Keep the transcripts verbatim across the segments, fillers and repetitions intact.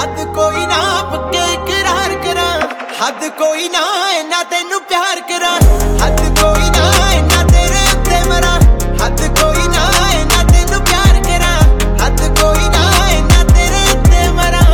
हद कोई ना पक्के इकरार करा, हद कोई ना इन्ना तेनू प्यार करा, हद कोई ना इन्ना तेरे उत्ते मरा, हद कोई ना इन्ना तेनू प्यार करा, हद कोई ना इन्ना तेरे उत्ते मरा।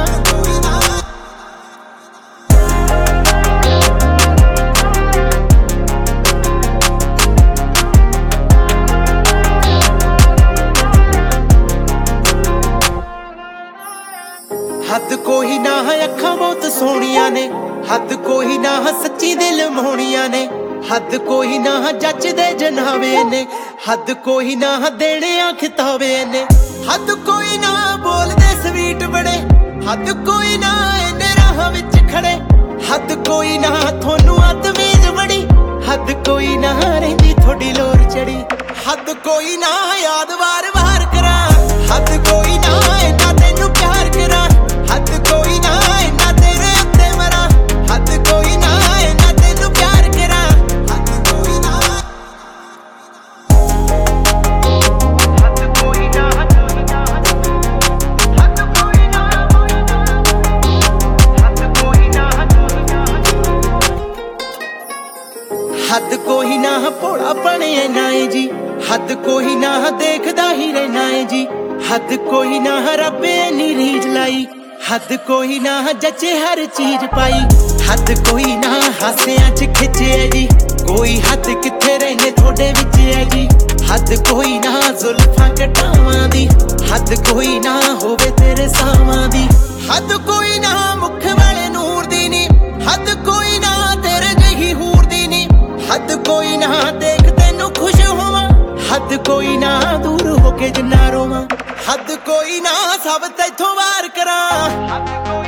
हद कोई ना अखां बहुत सोहणियां ने, हद कोई ना सच्ची दिल मोहणियां ने, हद कोई ना जचदे जनावे ने, हद कोई ना देने खिताबे ने, हद कोई ना बोलदे स्वीट बड़े, हद कोई ना इन्ने राह विच खड़े, हद कोई ना थोनू अदमेज बड़ी, हद कोई ना रहिंदी थोड़ी लोर चढ़ी, हद कोई ना याद वार वार करा, हद कोई ना इन्ना तेनू प्यार करा, हद कोई ना इन्ना तेरे उत्ते मरा, हद कोई ना इन्ना तेनू प्यार करा, हद कोई ना हद कोई ना हद कोई ना हद कोई ना हद कोई ना हद कोई ना भोला बने ना है जी, हद कोई ना देखदा ही रहना है जी, हद कोई ना रब्बे नी रीझ लाई, हद कोई ना जचे हर चीज पाई, हद कोई ना हासियां च खिचे है जी, कोई हद किथे रहने थोड़े विच है जी, हद कोई ना जुल्फां कटावां दी, हद कोई ना होवे तेरे सावां दी, हद कोई ना मुख वाले नूर दी नी, हद कोई ना तेरे जही हूर दी नी, हद कोई ना देख तैनू खुश होवां, हद कोई ना दूर होके जिन्ना रोवां, हद कोई ना सब तैथों वार करा।